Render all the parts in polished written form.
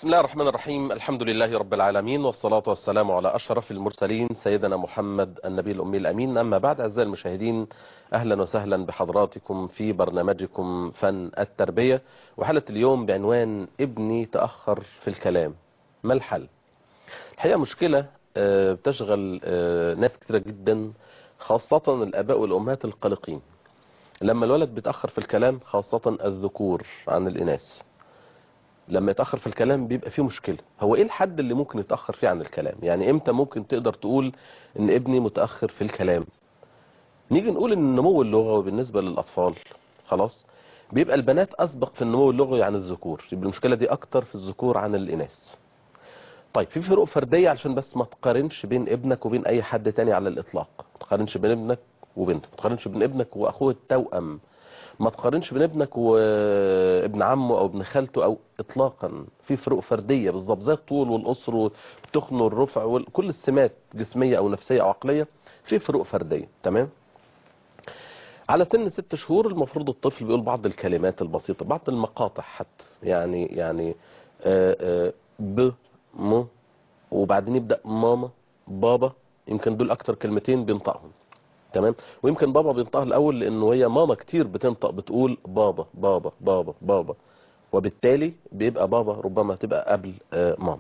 الله الرحمن الرحيم. الحمد لله رب العالمين، والصلاة والسلام على أشرف المرسلين سيدنا محمد النبي الأمي الأمين. أما بعد، أعزائي المشاهدين، أهلا وسهلا بحضراتكم في برنامجكم فن التربية، وحلقة اليوم بعنوان ابني تأخر في الكلام، ما الحل؟ الحقيقة مشكلة بتشغل ناس كثيرة جدا، خاصة الآباء والأمهات القلقين. لما الولد بيتأخر في الكلام، خاصة الذكور عن الإناث، لما يتأخر في الكلام بيبقى فيه مشكلة. هو ايه الحد اللي ممكن يتأخر فيه عن الكلام؟ يعني امتى ممكن تقدر تقول ان ابني متأخر في الكلام؟ نيجي نقول ان النمو اللغوي بالنسبة للأطفال خلاص بيبقى البنات أسبق في النمو اللغوي عن الذكور، يبقى المشكلة دي أكتر في الذكور عن الإناث. طيب في فروق فردية علشان بس ما تقارنش بين ابنك وبين أي حد تاني على الإطلاق، ما تقارنش بين ابنك وبنتك، ما تقارنش بين ابنك وأخوه التوأم، ما تقارنش بين ابنك وابن عمه او ابن خالته او اطلاقا. في فروق فرديه بالظبط زي الطول والقصر والتخن والرفع وكل السمات جسميه او نفسيه او عقليه، في فروق فرديه. تمام. على سن 6 شهور المفروض الطفل بيقول بعض الكلمات البسيطه، بعض المقاطع حتى، يعني ب م، وبعدين يبدا ماما بابا، يمكن دول اكتر كلمتين بينطقهم. تمام. ويمكن بابا بينطقها الاول لانه هي ماما كتير بتنطق بتقول بابا بابا بابا بابا، وبالتالي بيبقى بابا ربما تبقى قبل ماما.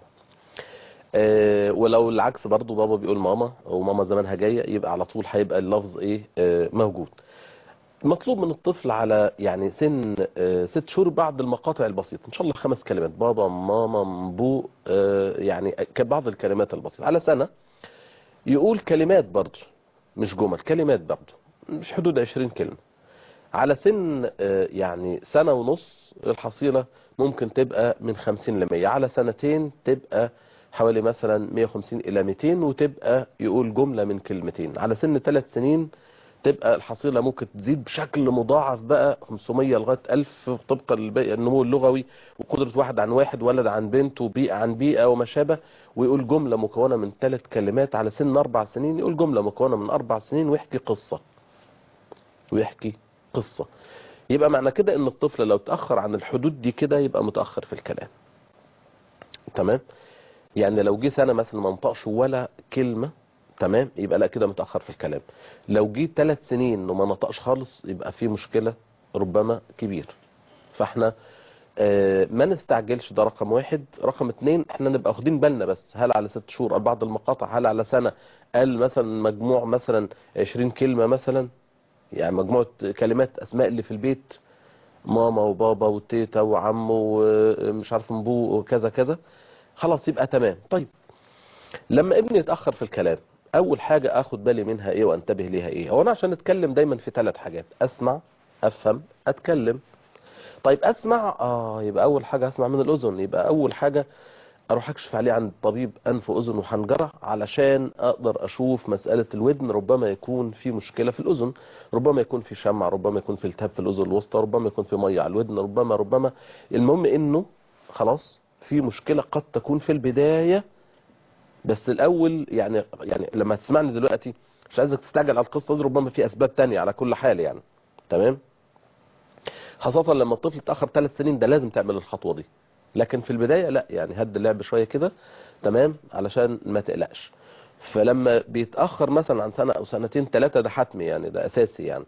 ولو العكس برضو، بابا بيقول ماما وماما زمانها جايه، يبقى على طول هيبقى اللفظ ايه موجود. مطلوب من الطفل على يعني سن 6 شهور بعض المقاطع البسيطه، ان شاء الله 5 كلمات، بابا ماما بو، يعني كبعض الكلمات البسيطه. على سنه يقول كلمات برضو، مش جمل، كلمات برضو، مش حدود 20 كلمة. على سن يعني سنة ونص الحصيلة ممكن تبقى من 50 ل 100، على سنتين تبقى حوالي مثلا 150 إلى 200، وتبقى يقول جملة من كلمتين. على سن 3 سنين تبقى الحصيلة ممكن تزيد بشكل مضاعف بقى 500 لغاية 1000 طبقا للنمو اللغوي وقدرة واحد عن واحد، ولد عن بنت، وبيئة عن بيئة وما شابه، ويقول جملة مكونة من 3 كلمات. على سن 4 سنين يقول جملة مكونة من 4 سنين ويحكي قصة، ويحكي قصة. يبقى معنى كده ان الطفل لو تأخر عن الحدود دي كده يبقى متأخر في الكلام. تمام. يعني لو جه سنة مثلا ما نطقش ولا كلمة، تمام، يبقى لا كده متأخر في الكلام. لو جه 3 سنين وما نطقش خالص يبقى في مشكلة ربما كبير. فاحنا ما نستعجلش، ده رقم 1. رقم 2، احنا نبقى واخدين بالنا بس، هل على 6 شهور بعض المقاطع، هل على سنة قال مثلا مجموع مثلا 20 كلمة مثلا، يعني مجموعة كلمات اسماء اللي في البيت، ماما وبابا وتيتا وعمو ومش عارف نبو وكذا كذا، خلاص يبقى تمام. طيب لما ابني يتأخر في الكلام، اول حاجة اخد بالي منها ايه وانتبه ليها ايه؟ هو انا عشان اتكلم دايما في 3 حاجات: اسمع، افهم، اتكلم. طيب اسمع، يبقى اول حاجة اسمع من الاذن، يبقى اول حاجة اروح اكشف عليه عند طبيب انف واذن وحنجره علشان اقدر اشوف مسألة الودن. ربما يكون في مشكلة في الاذن، ربما يكون في شمع، ربما يكون في التهاب في الاذن الوسطى، ربما يكون في ميه على الودن، ربما المهم انه خلاص في مشكلة قد تكون في البداية. بس الاول يعني لما تسمعني دلوقتي مش عايزك تستعجل على القصة دي، ربما في اسباب تانية على كل حال يعني. تمام. خاصة لما الطفل اتأخر 3 سنين ده لازم تعمل الخطوة دي، لكن في البداية لا، يعني هد اللعب شوية كده، تمام، علشان ما تقلقش. فلما بيتأخر مثلا عن سنة او سنتين 3 ده حتمي، يعني ده اساسي يعني.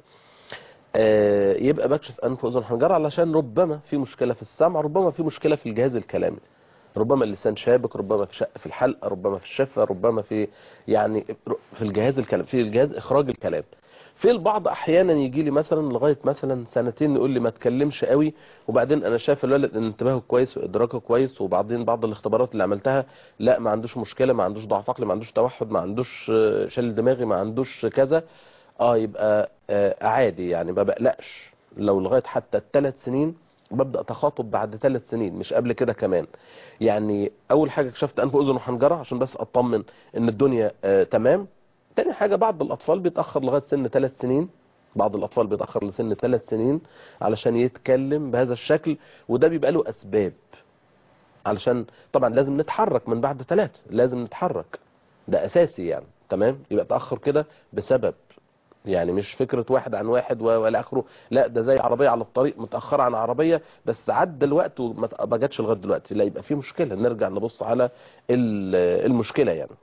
يبقى بكشف انف واذن حنجره علشان ربما في مشكلة في السمع، ربما في مشكلة في الجهاز الكلامي، ربما اللسان شابك، ربما في شق في الحلقة، ربما في الشفة، ربما في يعني في الجهاز الكلام، في الجهاز اخراج الكلام. في البعض احيانا يجي لي مثلا لغايه مثلا سنتين يقول لي ما تكلمش قوي، وبعدين انا شايف الولد ان انتباهه كويس وادراكه كويس، وبعدين بعض الاختبارات اللي عملتها لا ما عندوش مشكله، ما عندوش ضعف عقلي، ما عندوش توحد، ما عندوش شلل دماغي، ما عندوش كذا، يبقى عادي يعني، ما بقلقش. لو لغايه حتى ال3 سنين ببدا تخاطب بعد 3 سنين مش قبل كده كمان. يعني اول حاجه كشفت انف واذن وحنجره عشان بس اطمن ان الدنيا تمام. تاني حاجة بعض الأطفال بيتأخر لغاية سن 3 سنين، بعض الأطفال بيتأخر لسن 3 سنين علشان يتكلم بهذا الشكل، وده بيبقى له أسباب. علشان طبعا لازم نتحرك من بعد 3، لازم نتحرك، ده أساسي يعني. تمام. يبقى تأخر كده بسبب يعني مش فكرة واحد عن واحد ولا اخره، لا ده زي عربية على الطريق متأخرة عن عربية بس عدى الوقت وما جاتش لغاية دلوقتي، لا يبقى في مشكلة، نرجع نبص على المشكلة يعني.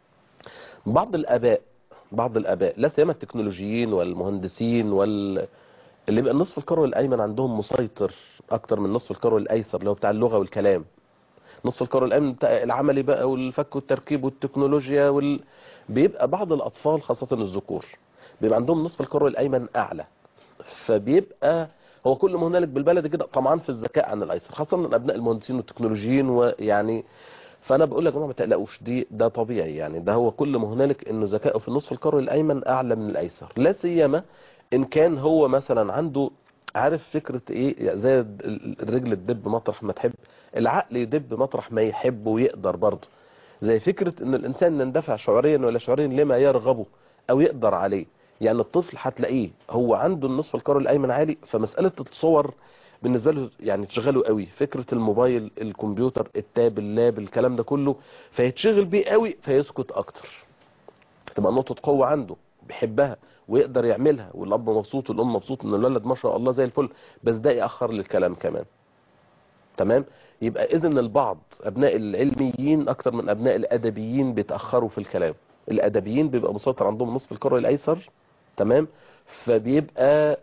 بعض الآباء بعض الآباء لا سيما التكنولوجيين والمهندسين اللي بيبقى النصف الكروي الأيمن عندهم مسيطر أكتر من نصف الكروي الأيسر اللي هو بتاع اللغة والكلام. نصف الكروي الأيمن بتاع العملي بقى والفك والتركيب والتكنولوجيا بيبقى بعض الأطفال خاصة الذكور بيبقى عندهم نصف الكروي الأيمن أعلى، فبيبقى هو كل ما هنالك بالبلد كده طمعان في الذكاء عن الأيسر، خاصة من أبناء المهندسين والتكنولوجيين ويعني. فانا بقول يا جماعه ما تقلقوش، ده طبيعي يعني، ده هو كل ما هنالك انه ذكائه في النصف الكروي الايمن اعلى من الايسر، لا سيما ان كان هو مثلا عنده، عارف فكره ايه، يعني زي الرجل تدب مطرح ما تحب، العقل يدب مطرح ما يحب ويقدر برضه. زي فكره ان الانسان يندفع شعوريا ولا شعوريا لما يرغبه او يقدر عليه. يعني الطفل هتلاقيه هو عنده النصف الكروي الايمن عالي، فمساله الصور بالنسبه له يعني تشغله قوي، فكره الموبايل الكمبيوتر التاب اللاب الكلام ده كله، فيتشغل بيه قوي فيسكت اكتر، تبقى نقطه قوه عنده بيحبها ويقدر يعملها، والاب مبسوط والام مبسوط ان الولد ما شاء الله زي الفل، بس ده ياخر للكلام كمان. تمام. يبقى اذن البعض ابناء العلميين اكتر من ابناء الادبيين بيتاخروا في الكلام. الادبيين بيبقى مسيطر عندهم نصف الكروي الايسر، تمام، فبيبقى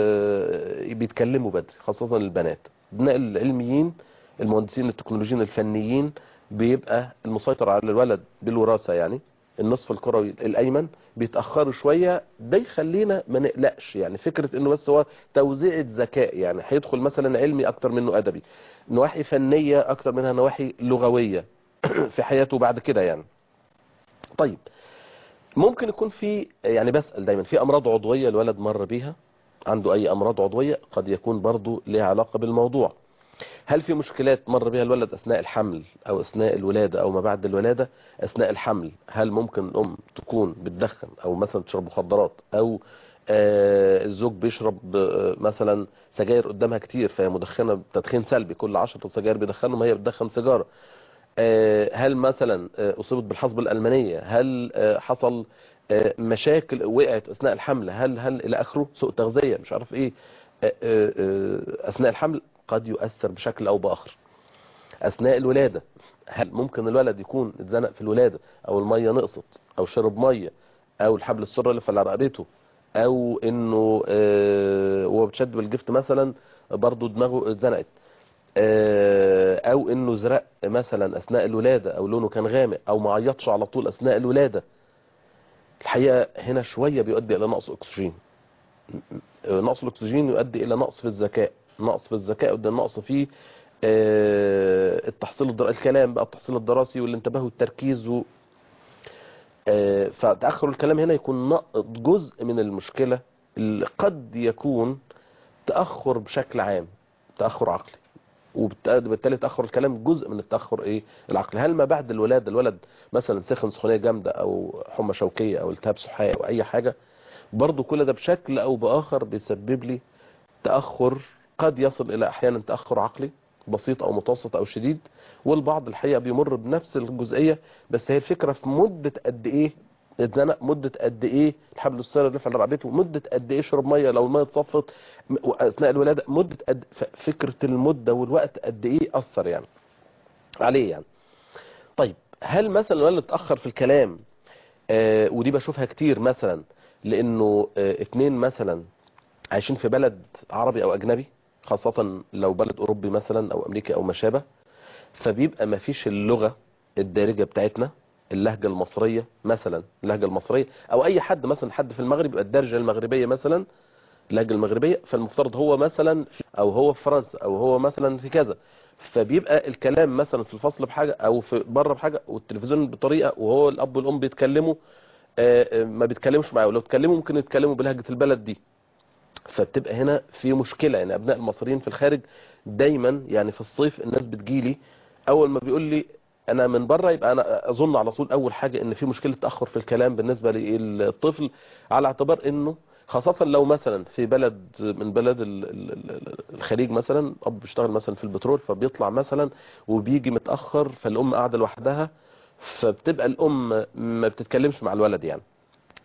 بيتكلموا بدري خاصه البنات. ابناء العلميين المهندسين التكنولوجيين الفنيين بيبقى المسيطر على الولد بالوراثه يعني النصف الكروي الايمن، بيتاخروا شويه. ده يخلينا ما نقلقش، يعني فكره انه بس هو توزيع ذكاء، يعني هيدخل مثلا علمي اكتر منه ادبي، نواحي فنيه اكتر منها نواحي لغويه في حياته بعد كده يعني. طيب ممكن يكون في، يعني بسأل دايما، في امراض عضويه الولد مر بيها، عنده اي امراض عضويه قد يكون برضو ليها علاقه بالموضوع. هل في مشكلات مر بها الولد أثناء الحمل أو أثناء الولادة أو ما بعد الولادة؟ أثناء الحمل هل ممكن الأم تكون بتدخن أو مثلا تشرب مخدرات، أو الزوج بيشرب مثلا سجاير قدامها كتير فهي مدخنة تدخين سلبي، كل 10 سجاير بيدخنهم هي بتدخن سيجارة؟ هل مثلا أصيبت بالحصبة الألمانية؟ هل حصل مشاكل وقعت أثناء الحمل؟ هل إلى آخره، سوء تغذية مش عارف إيه أثناء الحمل قد يؤثر بشكل أو بآخر. أثناء الولادة هل ممكن الولد يكون اتزنق في الولادة أو المية نقصت أو شرب مية أو الحبل السري اللي على رقبته، أو إنه وهو بتشد بالجفت مثلا برضه دماغه اتزنقت، أو إنه زرق مثلا أثناء الولادة أو لونه كان غامق أو ما عيطش على طول أثناء الولادة. الحقيقة هنا شوية بيؤدي إلى نقص أكسجين. نقص الأكسجين يؤدي إلى نقص في الذكاء، نقص في الذكاء وده نقص في التحصيل الدراسي، الكلام بقى التحصيل الدراسي والانتباه والتركيز فتأخر الكلام هنا يكون جزء من المشكلة اللي قد يكون تأخر بشكل عام، تأخر عقلي، وبالتالي تأخر الكلام جزء من التأخر ايه العقلي. هل ما بعد الولادة الولد مثلا سخن سخونية جامدة او حمى شوكية او التهاب سحائي او اي حاجة، برضو كل ده بشكل او باخر بيسبب لي تأخر، قد يصل الى احيانا تأخر عقلي بسيط او متوسط او شديد. والبعض الحقيقة بيمر بنفس الجزئية، بس هي الفكرة في مدة قد ايه اتزنق، مدة قد ايه الحبل السري اللي في رقبته، مدة قد ايه شرب مية لو المية اتصفت اثناء الولادة، مدة قد، فكرة المدة والوقت قد ايه اثر يعني عليه يعني. طيب هل مثلا الولد اتأخر في الكلام؟ ودي بشوفها كتير مثلا لانه اتنين مثلا عايشين في بلد عربي او اجنبي، خاصة لو بلد اوروبي مثلا او امريكي او ما شابه، فبيبقى ما فيش اللغة الدارجة بتاعتنا، اللهجة المصرية مثلا، اللهجة المصرية، او اي حد مثلا حد في المغرب يبقى الدارجة المغربية مثلا، اللهجة المغربية، فالمفترض هو مثلا او هو في فرنسا او هو مثلا في كذا، فبيبقى الكلام مثلا في الفصل بحاجة او في بره بحاجة والتلفزيون بطريقة وهو الاب والام بيتكلموا ما بيتكلموش معاه، ولو اتكلموا ممكن يتكلموا بلهجة البلد دي. فبتبقى هنا في مشكلة، يعني ابناء المصريين في الخارج دايما، يعني في الصيف الناس بتجيلي اول ما بيقول لي انا من بره، يبقى انا اظن على طول اول حاجة ان في مشكلة تأخر في الكلام بالنسبة للطفل، على اعتبار انه خاصة لو مثلا في بلد من بلد الخليج مثلا، اب بيشتغل مثلا في البترول فبيطلع مثلا وبيجي متأخر، فالام قاعدة لوحدها، فبتبقى الام ما بتتكلمش مع الولد يعني،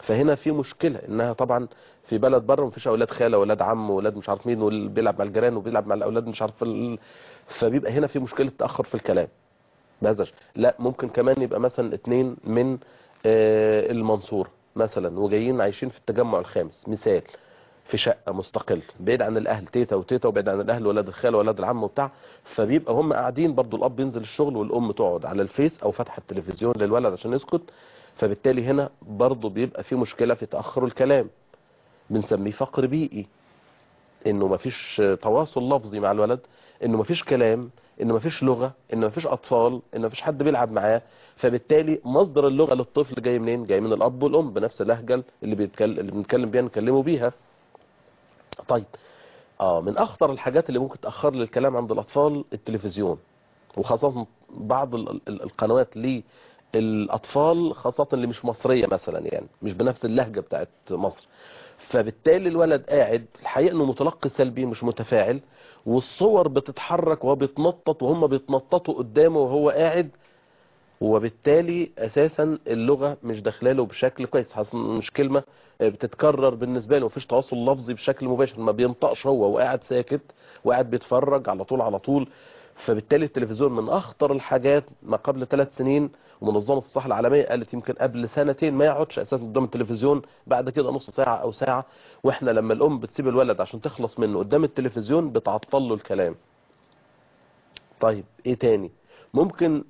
فهنا في مشكلة انها طبعا في بلد بره مفيش اولاد خاله واولاد عم واولاد مش عارف مين، واللي بيلعب مع الجيران وبيلعب مع الاولاد مش عارف فبيبقى هنا في مشكلة تأخر في الكلام بهذا لا ممكن كمان يبقى مثلا اتنين من المنصورة مثلا وجايين عايشين في التجمع الخامس مثال، في شقة مستقل بعيد عن الاهل، تيتا وتيتا وبعيد عن الاهل ولاد الخال ولاد العم وبتاع، فبيبقى هم قاعدين برضو الاب ينزل الشغل والام تقعد على الفيس او فاتحه التلفزيون للولد عشان يسكت، فبالتالي هنا برضو بيبقى في مشكلة في تأخر الكلام، بنسميه فقر بيئي، انه مفيش تواصل لفظي مع الولد، انه مفيش كلام، انه مفيش لغة، انه مفيش اطفال، انه مفيش حد بيلعب معاه، فبالتالي مصدر اللغة للطفل جاي منين؟ جاي من الاب والام بنفس اللهجة اللي بنتكلم بيها نكلمه بيها. طيب من اخطر الحاجات اللي ممكن تأخر للكلام عند الاطفال التلفزيون، وخاصة بعض القنوات للاطفال خاصة اللي مش مصرية مثلا، يعني مش بنفس اللهجة بتاعت مصر، فبالتالي الولد قاعد الحقيقة انه متلقي سلبي مش متفاعل، والصور بتتحرك وهو بيتنطط وهم بيتنططوا قدامه وهو قاعد، وبالتالي اساسا اللغة مش داخلاله بشكل كويس، مش كلمة بتتكرر بالنسبة له، مفيش تواصل لفظي بشكل مباشر، ما بينطقش هو وقاعد ساكت وقاعد بيتفرج على طول على طول. فبالتالي التلفزيون من اخطر الحاجات. ما قبل 3 سنين ومنظمة الصحة العالمية قالت يمكن قبل 2 ما يقعدش اساسا قدام التلفزيون، بعد كده نص ساعة او ساعة، واحنا لما الام بتسيب الولد عشان تخلص منه قدام التلفزيون بتعطل له الكلام. طيب ايه تاني ممكن؟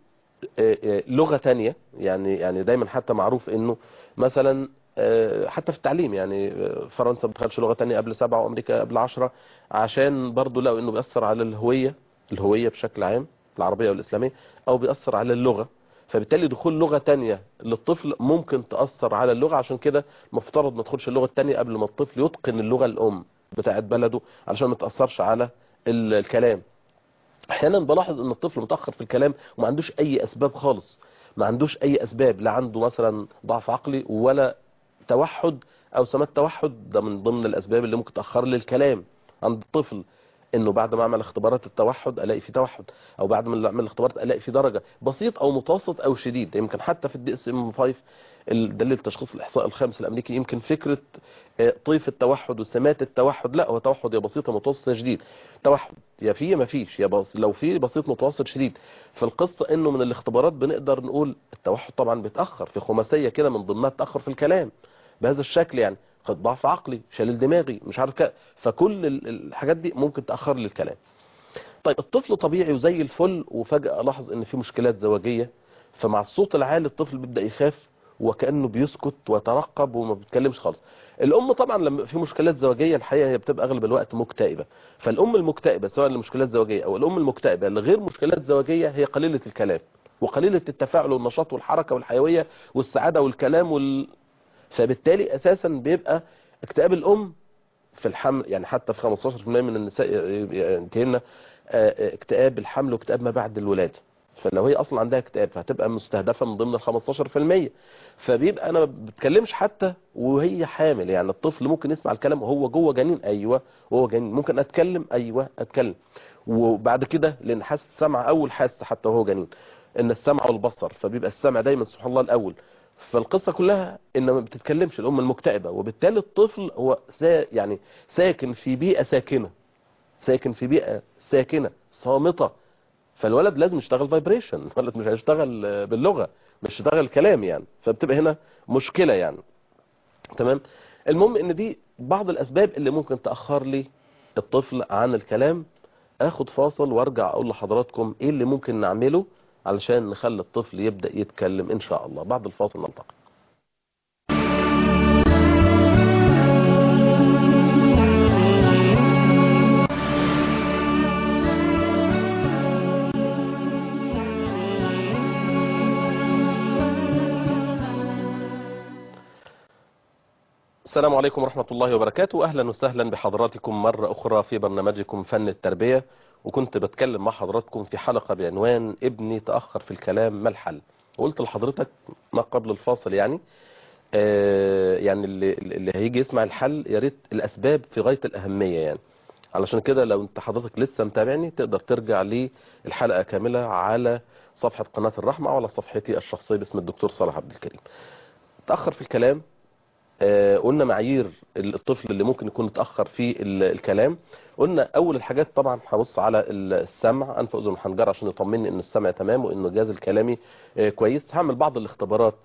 لغة تانية، يعني دايما حتى معروف انه مثلا حتى في التعليم، يعني فرنسا ما بتدخلش لغة تانية قبل 7 وامريكا قبل 10، عشان برضو لقوا انه بيأثر على الهوية بشكل عام العربية والاسلامية، او بيأثر على اللغة، فبالتالي دخول لغة تانية للطفل ممكن تأثر على اللغة، عشان كده مفترض ما تدخلش اللغة التانية قبل ما الطفل يتقن اللغة الام بتاعت بلده علشان ما تأثرش على الكلام. احيانا بلاحظ ان الطفل متاخر في الكلام وما عندوش اي اسباب خالص، ما عندوش اي اسباب، لا عنده مثلا ضعف عقلي ولا توحد او سمات توحد، ده من ضمن الاسباب اللي ممكن تاخر لي الكلام عند الطفل، انه بعد ما اعمل اختبارات التوحد الاقي في توحد، او بعد ما اعمل الاختبارات الاقي في درجه بسيط او متوسط او شديد. يمكن حتى في الدي اس ام 5 دليل تشخيص الاحصاء الخامس الامريكي، يمكن فكره طيف التوحد وسمات التوحد، لا هو توحد يا بسيطه متوسط يا شديد، توحد يا فيه ما فيش، لو فيه بسيط متوسط شديد. فالقصه انه من الاختبارات بنقدر نقول التوحد طبعا بيتاخر في خماسيه كده من ضمنها التاخر في الكلام بهذا الشكل، يعني قد ضعف عقلي، شلل دماغي، مش عارف كده، فكل الحاجات دي ممكن تاخر لي الكلام. طيب الطفل طبيعي وزي الفل، وفجاه الاحظ ان في مشكلات زواجيه، فمع الصوت العالي الطفل بيبدا يخاف وكانه بيسكت ويترقب وما بيتكلمش خالص. الام طبعا لما في مشكلات زواجيه الحقيقه هي بتبقى اغلب الوقت مكتئبه، فالام المكتئبه سواء لمشكلات زواجيه او الام المكتئبه لغير مشكلات زواجيه هي قليله الكلام وقليله التفاعل والنشاط والحركه والحيويه والسعاده والكلام فبالتالي اساسا بيبقى اكتئاب الام في الحمل، يعني حتى في 15% من النساء ينتهينا اكتئاب الحمل واكتئاب ما بعد الولاده، فلو هي اصلا عندها اكتئاب فهتبقى مستهدفه من ضمن ال 15%. فبيبقى انا ما بتكلمش حتى وهي حامل، يعني الطفل ممكن يسمع الكلام وهو جوه جنين، ايوه وهو جنين ممكن اتكلم، ايوه اتكلم، وبعد كده لان حاسه السمع اول حاسه حتى وهو جنين، ان السمع والبصر، فبيبقى السمع دايما سبحان الله الاول. فالقصة كلها ان ما بتتكلمش الام المكتئبة، وبالتالي الطفل هو يعني ساكن في بيئة ساكنة، ساكن في بيئة ساكنة صامتة، فالولد لازم يشتغل فايبريشن، الولد مش هيشتغل باللغة، مش هيشتغل كلام يعني، فبتبقى هنا مشكلة يعني. تمام. المهم ان دي بعض الاسباب اللي ممكن تأخر لي الطفل عن الكلام. اخد فاصل وارجع اقول لحضراتكم ايه اللي ممكن نعمله علشان نخلي الطفل يبدأ يتكلم ان شاء الله. بعد الفاصل نلتقي. السلام عليكم ورحمة الله وبركاته، أهلا وسهلا بحضراتكم مرة أخرى في برنامجكم فن التربية. وكنت بتكلم مع حضراتكم في حلقة بعنوان ابني تأخر في الكلام ما الحل. وقلت لحضرتك ما قبل الفاصل يعني اللي هيجي يسمع الحل يا ريت الأسباب في غاية الأهمية، يعني علشان كده لو انت حضرتك لسه متابعني تقدر ترجع للحلقة كاملة على صفحة قناة الرحمة أو على صفحتي الشخصية باسم الدكتور صالح عبد الكريم. تأخر في الكلام قلنا معايير الطفل اللي ممكن يكون اتأخر في الكلام. قلنا اول الحاجات طبعا هبص على السمع، انف اذن وحنجره، عشان يطمني ان السمع تمام وان الجهاز الكلامي كويس. هعمل بعض الاختبارات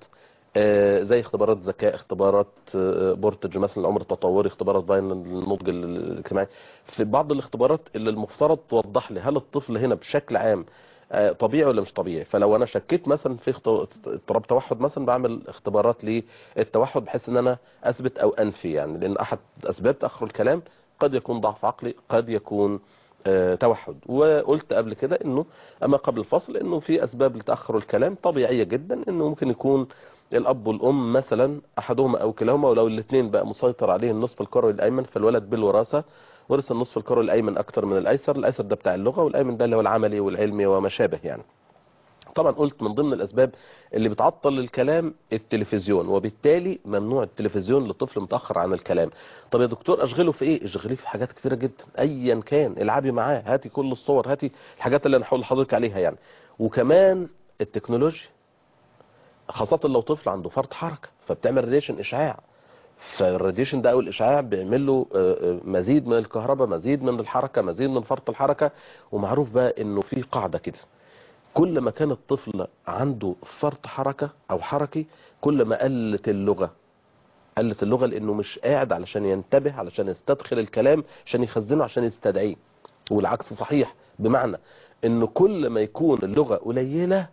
زي اختبارات ذكاء، اختبارات بورتج مثلا العمر التطوري، اختبارات باين النضج الاجتماعي. في بعض الاختبارات اللي المفترض توضح لي هل الطفل هنا بشكل عام طبيعي ولا مش طبيعي. فلو انا شكيت مثلا في اضطراب توحد مثلا، بعمل اختبارات للتوحد بحيث ان انا اثبت او انفي، يعني لان احد اسباب تاخر الكلام قد يكون ضعف عقلي، قد يكون توحد. وقلت قبل كده انه اما قبل الفصل انه في اسباب لتاخر الكلام طبيعيه جدا، انه ممكن يكون الاب والام مثلا احدهما او كلاهما، ولو الاثنين بقى مسيطر عليه النصف الكروي الايمن، فالولد بالوراثه ورث النصف الكروي الايمن اكتر من الايسر. الايسر ده بتاع اللغه، والايمن ده اللي هو العملي والعلمي وما شابه يعني. طبعا قلت من ضمن الاسباب اللي بتعطل الكلام التلفزيون، وبالتالي ممنوع التلفزيون لطفل متاخر عن الكلام. طب يا دكتور اشغله في ايه؟ اشغليه في حاجات كتيره جدا ايا كان، العبي معاه، هاتي كل الصور، هاتي الحاجات اللي انا هقول لحضرتك عليها يعني. وكمان التكنولوجيا، خاصه لو طفل عنده فرط حركه فبتعمل راديشن اشعاع، فالراديشن ده او الاشعاع بيعمل له مزيد من الكهرباء، مزيد من الحركه، مزيد من فرط الحركه. ومعروف بقى انه في قاعده كده، كل ما كان الطفل عنده فرط حركة او حركي كل ما قلت اللغة. قلت اللغة لانه مش قاعد علشان ينتبه، علشان يستدخل الكلام، عشان يخزنه، عشان يستدعيه. والعكس صحيح، بمعنى انه كل ما يكون اللغة قليلة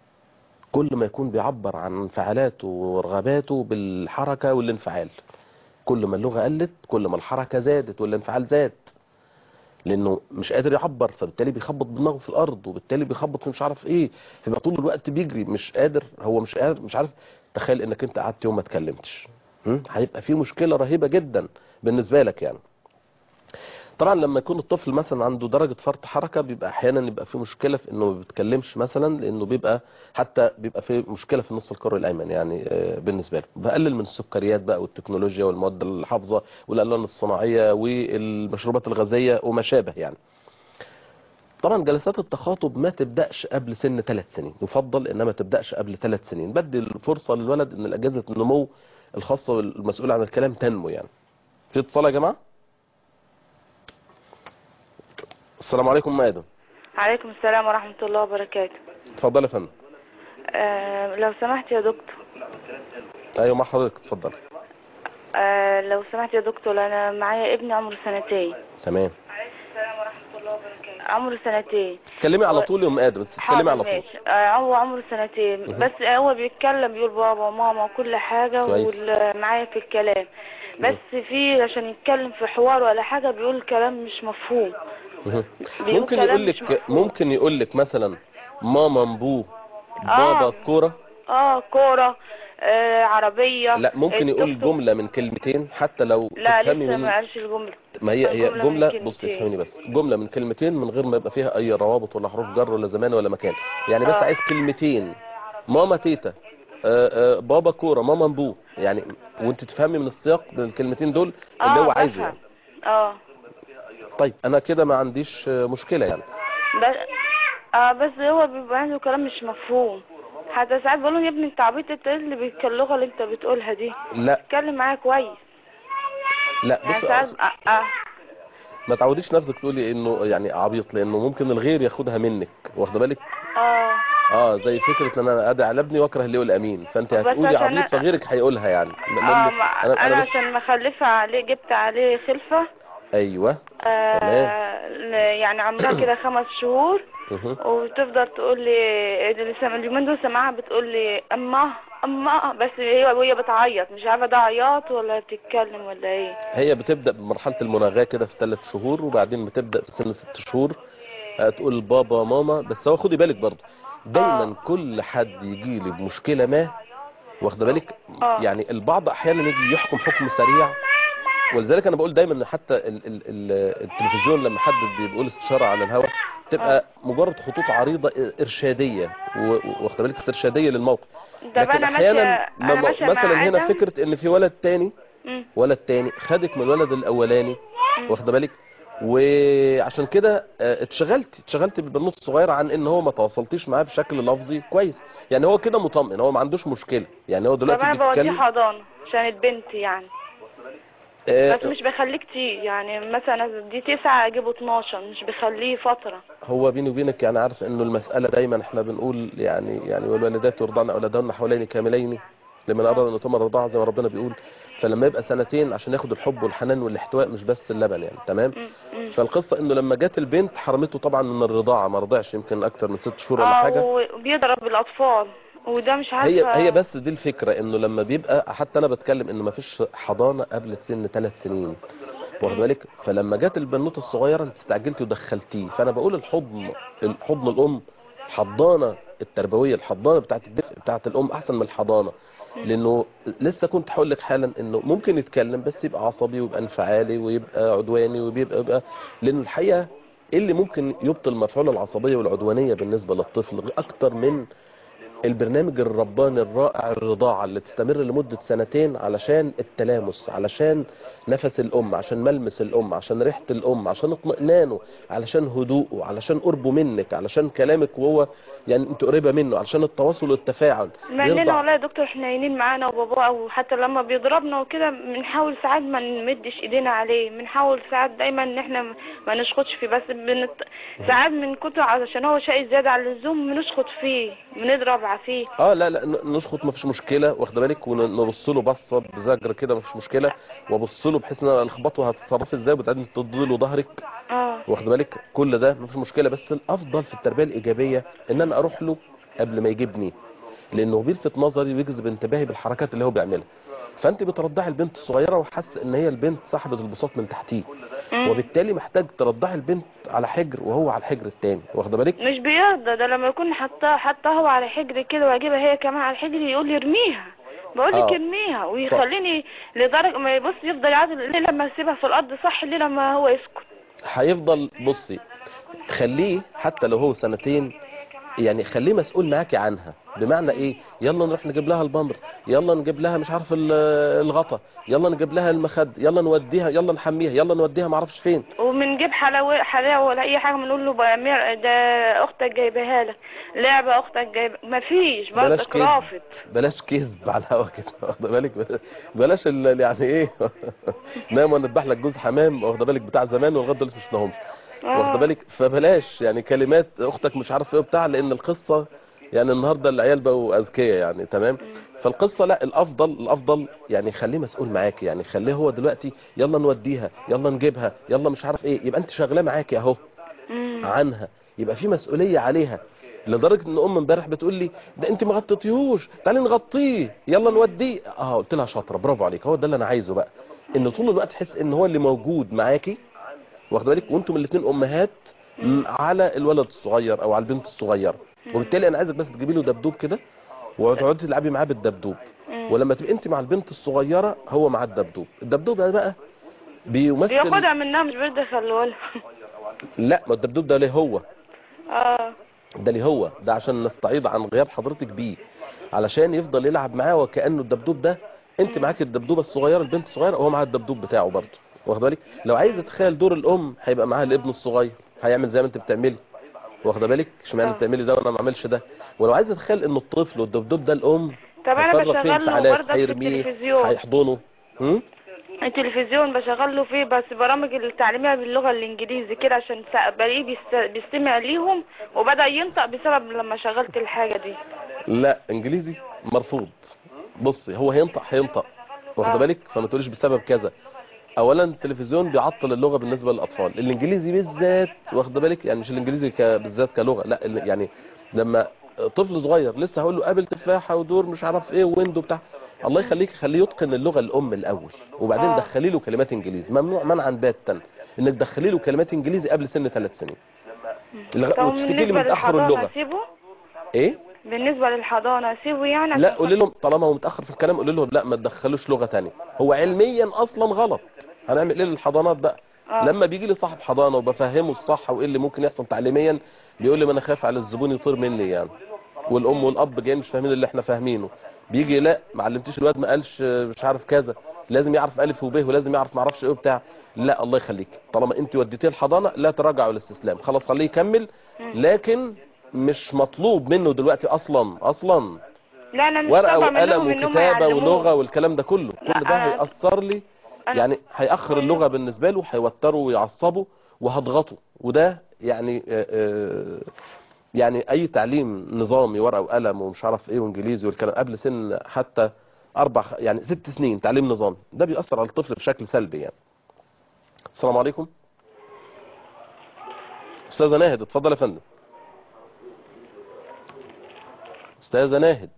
كل ما يكون بيعبر عن انفعالاته ورغباته بالحركة والانفعال. كل ما اللغة قلت كل ما الحركة زادت والانفعال زاد، لانه مش قادر يعبر، فبالتالي بيخبط دماغه في الارض، وبالتالي بيخبط في مش عارف ايه، فيبقى طول الوقت بيجري مش قادر، هو مش قادر مش عارف. تخيل انك انت قعدت يوم ما اتكلمتش، هيبقى في مشكلة رهيبة جدا بالنسبة لك يعني. طبعا لما يكون الطفل مثلا عنده درجة فرط حركة بيبقى احيانا يبقى في مشكلة في انه ما بيتكلمش مثلا، لانه بيبقى حتى بيبقى في مشكلة في النصف الكروي الايمن يعني بالنسبة له. بقلل من السكريات بقى والتكنولوجيا والمواد الحافظة والالوان الصناعية والمشروبات الغازية وما شابه يعني. طبعا جلسات التخاطب ما تبدأش قبل سن 3 سنين، يفضل انما ما تبدأش قبل 3 سنين. بدي الفرصة للولد ان الاجهزة النمو الخاصة والمسؤولة عن الكلام تنمو يعني. في اتصال يا جماعة؟ السلام عليكم ام ادم. عليكم السلام ورحمة الله وبركاته. اتفضل يا فندم. لو سمحت يا دكتور. ايوه مع حضرتك، اتفضل. لو سمحت يا دكتور، انا معايا ابني عمره 2 سنين. تمام. عليكم السلام ورحمة الله وبركاته. عمره 2 سنين. اتكلمي على طول يا ام ادم، بس اتكلمي على طول. ماشي. هو عمره 2 سنين بس هو بيتكلم، بيقول بابا وماما وكل حاجة ومعايا في الكلام، بس في عشان يتكلم في حوار ولا حاجة بيقول كلام مش مفهوم. ممكن يقول لك مثلا ماما مبو بابا كوره. كوره، عربية. لا ممكن يقول جملة من كلمتين حتى لو لا تفهمي لسه من... ما قالش الجملة. ما هي جملة، بص افهميني بس، جملة من كلمتين من غير ما يبقى فيها اي روابط ولا حروف جر ولا زمان ولا مكان يعني. بس عايز كلمتين، ماما تيتا، بابا كورة، ماما مبو يعني، وانت تفهمي من السياق من الكلمتين دول اللي هو عايزه يعني. طيب انا كده ما عنديش مشكلة يعني. بس هو بيبقى عنده كلام مش مفهوم. حتى ساعات بقول له يا ابني انت عبيط، انت ايه اللي اللغه اللي انت بتقولها دي؟ لا اتكلم معايا كويس. لا بص يعني ما تعوديش نفسك تقولي انه يعني عبيط، لانه ممكن الغير ياخدها منك، واخده بالك؟ زي فكره ان انا ادعي على ابني واكره اللي يقول امين، فانت هتقولي عبيط فغيرك هيقولها يعني. انا عشان مخلفه عليه جبت عليه خلفه. ايوه تمام. يعني عمرها كده 5 شهور وتفضل تقول لي اليومين دول سمعها بتقول لي اما بس وهي بتعيط، مش عارفه ده عياط ولا بتتكلم ولا ايه. هي بتبدا بمرحله المناغاه كده في 3 شهور، وبعدين بتبدا في سن 6 شهور تقول بابا ماما. بس هو خدي بالك برضه دايما كل حد يجي لي بمشكله ما، واخده بالك؟ يعني البعض احيانا يجي يحكم حكم سريع، ولذلك انا بقول دايما ان حتى التلفزيون لما حد بيقول استشاره على الهواء تبقى مجرد خطوط عريضه ارشاديه، واخده بالك؟ ارشاديه للموقف. لكن احيانا مثلا هنا فكره ان في ولد تاني خدك من الولد الاولاني، واخده بالك؟ وعشان كده اتشغلتي بالبنوت الصغيره عن ان هو ما تواصلتيش معاه بشكل لفظي كويس، يعني هو كده مطمئن، هو ما عندوش مشكله، يعني هو طب دلوقتي انا بوديه بيتكلم. حضانه عشان البنت يعني، بس مش بخليه كتير، يعني مثلا دي 9 اجيبه 12، مش بخليه فتره. هو بيني وبينك يعني عارف انه المساله دايما احنا بنقول يعني والوالدات يرضعن اولادهن حولين كاملين لمن اراد ان يتم الرضاعه زي ما ربنا بيقول. فلما يبقى سنتين عشان ياخد الحب والحنان والاحتواء مش بس اللبن يعني، تمام. فالقصه انه لما جت البنت حرمته طبعا من الرضاعه، ما رضعش يمكن اكتر من 6 شهور ولا حاجه. وبيضرب الاطفال، وده مش هي عارفه. بس دي الفكره، انه لما بيبقى حتى انا بتكلم انه ما فيش حضانه قبل سن 3 سنين، واخد بالك. فلما جت البنوته الصغيره انت استعجلتي ودخلتيه. فانا بقول الحضن الام، الحضانه التربويه، الحضانه بتاعت الدفء بتاعت الام احسن من الحضانه. لانه لسه كنت هقول لك حالا انه ممكن يتكلم بس يبقى عصبي ويبقى انفعالي ويبقى عدواني ويبقى لانه الحقيقه ايه اللي ممكن يبطل مفعول العصبيه والعدوانيه بالنسبه للطفل اكتر من البرنامج الرباني الرائع الرضاعة اللي تستمر لمدة 2 علشان التلامس، علشان نفس الأم، عشان ملمس الأم، عشان ريحة الأم، عشان اطمئنانه، علشان هدوءه، علشان قربه منك، علشان كلامك وهو يعني انت قريبة منه، علشان التواصل والتفاعل. مع اننا والله يا دكتور حنينين معانا وبابا، او حتى لما بيضربنا وكده بنحاول ساعات ما نمدش ايدينا عليه، بنحاول ساعات دايما ان احنا ما نشخطش فيه، بس ساعات من كتر عشان هو شقي زيادة عن اللزوم بنشخط فيه، بنضرب فيه. لا نشخط مفيش مشكلة، واخد بالك، ونبص له بصة بزجر كده مفيش مشكلة، وابص له بحيث ان انا اخبطه هتتصرفي ازاي وبتعدي تدي له ظهرك، واخد بالك، كل ده مفيش مشكلة. بس الافضل في التربية الايجابية ان انا اروح له قبل ما يجيبني، لانه بيلفت نظري ويجذب انتباهي بالحركات اللي هو بيعملها. فانت بترضعي البنت الصغيره وحاسس ان هي البنت صاحبه البساط من تحتيه، وبالتالي محتاج ترضعي البنت على حجر وهو على الحجر الثاني، واخده بالك. مش بيرضى ده لما يكون حتى هو على حجري كده واجيبها هي كمان على حجري يقول لي ارميها، بقول لك ارميها، ويخليني لدرجه ما يبص يفضل يعاد ليه لما اسيبها في الارض صح، ليه لما هو يسكت. هيفضل بصي خليه حتى لو هو 2 يعني خليه مسؤول معاكي عنها. بمعنى ايه؟ يلا نروح نجيب لها البامبرز، يلا نجيب لها مش عارف الغطا، يلا نجيب لها المخد، يلا نوديها، يلا نحميها، يلا نوديها ما اعرفش فين. وبنجيب حلاوه ولا اي حاجه بنقول له ده اختك جايبها لك، لعبه اختك جايبه، مفيش برضك رافض. بلاش كذب على الهوا كده، واخد بالك، بلاش يعني ايه نايم ونذبح لك جوز حمام، واخد بالك، بتاع زمان ولغايه دلوقتي مش شفناهمش، واخد بالك. فبلاش يعني كلمات اختك مش عارف ايه وبتاع، لان القصه يعني النهارده العيال بقوا اذكياء يعني، تمام. فالقصه لا، الافضل يعني خليه مسؤول معاكي، يعني خليه هو دلوقتي يلا نوديها، يلا نجيبها، يلا مش عارف ايه، يبقى انت شغاله معاكي اهو عنها، يبقى في مسؤوليه عليها. لدرجه ان امبارح بتقول لي ده انت ما غطيتيهوش، تعالي نغطيه، يلا نوديه. قلت لها شاطره، برافو عليك، هو ده اللي انا عايزه بقى، ان طول الوقت تحس ان هو اللي موجود معاكي، واخد بالك، وانتم الاثنين امهات على الولد الصغير او على البنت الصغيره. وبالتالي انا عايزك بس تجيبي له دبدوب كده وتقعدي تلعبي معاه بالدبدوب، ولما تبقي انت مع البنت الصغيره هو مع الدبدوب. الدبدوب ده بقى بياخدها منها مش بيرضى يخلوها لها. لا، ما الدبدوب ده ليه هو، ده ليه هو، ده عشان نستعيض عن غياب حضرتك بيه، علشان يفضل يلعب معاه وكأنه الدبدوب ده انت معاك الدبدوبه الصغيره، البنت الصغيره، وهو معاه الدبدوب بتاعه برضه، واخد بالك. لو عايزه تتخيل دور الام هيبقى معاها الابن الصغير، هيعمل زي ما انت بتعملي، واخده بالك، اشمعنى بتعملي ده وانا ما اعملش ده. ولو عايزه تتخيل ان الطفل والدبدوب ده الام، طب انا بشغل له برضه في التلفزيون، هيحضنه. التلفزيون بشغل له فيه بس برامج التعليميه باللغه الانجليزي كده، عشان بلاقيه بيستمع ليهم، وبدا ينطق بسبب لما شغلت الحاجه دي. لا، انجليزي مرفوض. بصي هو هينطق، واخده بالك، فما تقوليش بسبب كذا. اولا التلفزيون بيعطل اللغه بالنسبه للاطفال، الانجليزي بالذات، واخده بالك، يعني مش الانجليزي بالذات كلغه، لا يعني لما طفل صغير لسه هقول له ابل تفاحه ودور مش عارف ايه ويندو بتاع، الله يخليك خليه يتقن اللغه الام الاول، وبعدين دخلي له كلمات انجليزي. ممنوع منعا باتا انك تدخلي له كلمات انجليزي قبل سن 3 سنين. وتشتكي لي من تاخر اللغه. ايه بالنسبه للحضانه اسيبه يعني؟ لا، قولي لهم طالما هو متاخر في الكلام قولي لهم لا ما تدخلوش لغه ثانيه، هو علميا اصلا غلط. هنعمل ايه للحضانات بقى؟ لما بيجي لي صاحب حضانه وبفهمه الصح وايه اللي ممكن يحصل تعليميا، بيقول لي ما انا خايف على الزبون يطير مني يعني، والام والاب جايين مش فاهمين اللي احنا فاهمينه. بيجي لا ما علمتيش الواد، ما قالش مش عارف كذا، لازم يعرف الف وب ولازم يعرف ما اعرفش ايه وبتاع. لا الله يخليك، طالما انت وديتيه الحضانه لا تراجع ولا استسلام، خلاص خليه يكمل، لكن مش مطلوب منه دلوقتي اصلا لا انا مش ورقه طالبه منهم وقلم انهم وكتابه يعلموه. ولغه والكلام ده كله، لا كل ده هيأثر لي، أنا يعني هيأخر اللغه بالنسبه له، هيوتره ويعصبه وهضغطه. وده يعني يعني اي تعليم نظامي ورقه وقلم ومش عارف ايه وانجليزي والكلام قبل سن حتى يعني 6 سنين تعليم نظامي، ده بيأثر على الطفل بشكل سلبي يعني. السلام عليكم. استاذه ناهد اتفضل يا فندم. استاذه ناهد.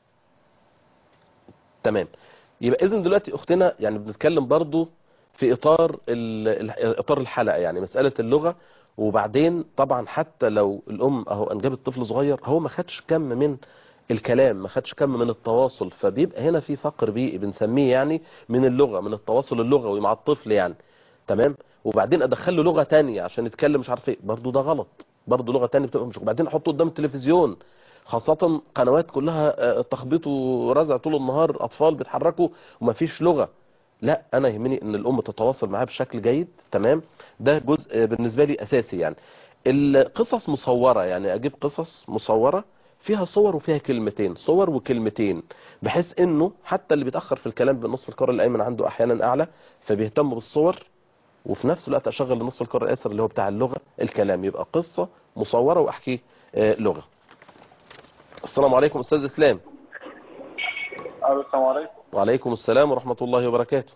تمام. يبقى اذن دلوقتي اختنا يعني بنتكلم برضو في اطار اطار الحلقه، يعني مساله اللغه. وبعدين طبعا حتى لو الام اهو انجبت طفل صغير، هو ما خدش كم من الكلام، ما خدش كم من التواصل، فبيبقى هنا في فقر بيئي بنسميه يعني من اللغه، من التواصل اللغوي مع الطفل يعني. تمام. وبعدين ادخل له لغه تانية عشان يتكلم مش عارف ايه، برضو ده غلط، برضو لغه تانية بتبقى مش. وبعدين احطه قدام التلفزيون، خاصة قنوات كلها تخبيط ورزع طول النهار، أطفال بيتحركوا ومفيش لغة. لا، أنا يهمني أن الأم تتواصل معاه بشكل جيد. تمام. ده جزء بالنسبة لي أساسي يعني. القصص مصورة، يعني أجيب قصص مصورة فيها صور وفيها كلمتين، صور وكلمتين، بحيث أنه حتى اللي بيتأخر في الكلام بالنصف الكرة الأيمن عنده أحيانا أعلى، فبيهتم بالصور. وفي نفس الوقت أشغل النصف الكرة الأيسر اللي هو بتاع اللغة، الكلام يبقى قصة مصورة وأحكي لغة. السلام عليكم استاذ اسلام. السلام عليكم. وعليكم السلام ورحمة الله وبركاته.